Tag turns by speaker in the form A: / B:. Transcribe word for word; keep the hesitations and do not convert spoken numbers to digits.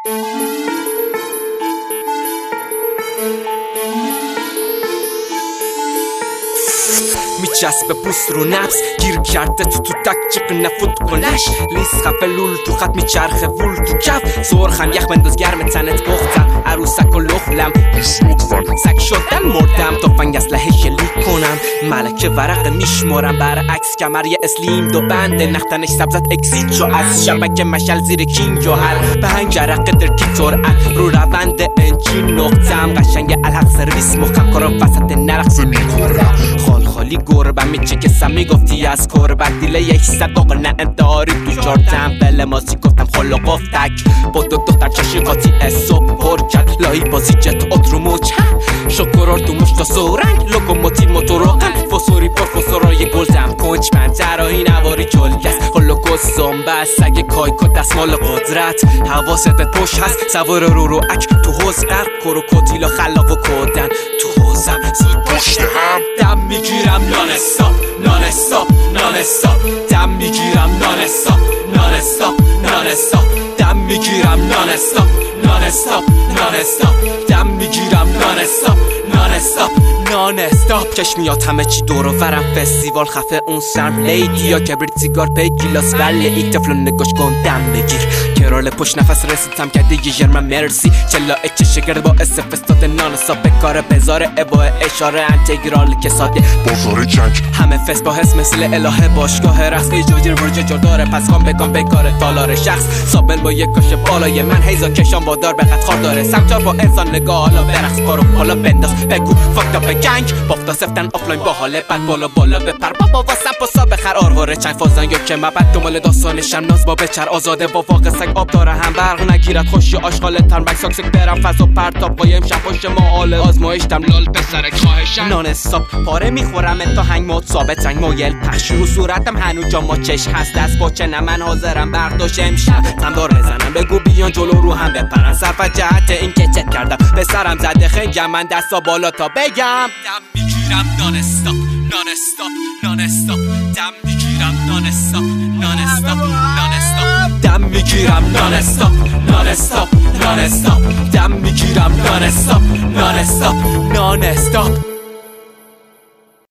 A: میچسبه پوست رو نفس گیر کرده تو تو تک چق نفوت کنش لیس خفه لول تو خط میچرخه وول تو کف سرخم یخ بنداز گرم تنت بختم عروسک و لخلم سک شدن مردم تا فنگ اسلحه شلیک کنم ملکه ورق میشمارم برعکس کمر یه اسلیم دو بنده نختنش سبزت اکسید شو از شبکه مشل زیر کینگ و هر بهنگ جرقه درکی سرعت رو روند انجین نقطم قشنگ الحق سرویس مخم کارم وسط نرقص میکنم خال خالی گربم میچه که سم میگفتی از کربت دیله یک ست آقا نه انتحاری تو شارتم بله مازی گفتم خلو گفتک با دو دختر چشی قاطی صبح پر کرد لایی بازی جت ات رو موچ شکرار تو مشتا سورنگ لوکوموتیو موتوروغن فسوری پر فسورای گلزم کنچ من جراحی نواری جلگس هولوکوست زنبه سگ کایکو دستمال قدرت حواستت پشت هست سوار رو رو اک تو حوز غرق کروکودیلا خلاق و کودن تو حوزم زود پشت هم دم میگیرم نان استاپ نان استاپ نان استاپ دم میگیرم نان استاپ نان استاپ نان استاپ دم میگیرم نان استاپ نان استاپ نان استاپ دم میگیرم نان استاپ نان استاپ نان استاپ کش میاد همه چی دور و برم فستیوال خفه اون سرم لیدی یا کبریت سیگار پی گیلاس ولی ای تفلو نگاش کن دم بگیر کرال پشت نفس رسیدم کرده یه جرم مرسی چلا اچه شگرد با استفستاد نان استاپ به کار بزار ابا اشاره انتگرال که ساده
B: بازار جنگ
A: همه فست با حس مثل الهه باشگاه رقص ایجاجر برج جور داره پس کام بگم به کار تالار شخص سابل با یک کاش بالای من هیزا کشان وادار به قد خار داره سمتار با انسان نگاه حالا برقص کارو حالا بنداز بگو فاکتا به گنگ بافتا سفتن آفلاین با حاله بعد بالا بالا بپر بابا واسم پاسا بخر آرواره چند فازن یا که مبد دنبال داستانشم ناز با بچر آزاده با واقع سگ آب داره هم برق نگیرد خوشی آشغال ترمک ساکسک برم فضا پرتاب قایم شب پشت محال آزمایشتم لال پسرک خواهشم نان استاپ پاره میخورم تا هنگ مات ثابت رنگ مایل پخش رو صورتم هنو جا ما چش هست دست باچه نه من حاضرم برداشت امشب تمدار بزنم بگو بیان جلو رو هم بپرن صرف جهت این که چک کردم به سرم زده خنگم من دستا بالا تا بگم دم میگیرم نان استاپ نان استاپ نان استاپ دم میگیرم نان استاپ نان استاپ نان استاپ دم میگیرم نان استاپ نان استاپ نان استاپ دم میگیرم نان استاپ نان استاپ نان استاپ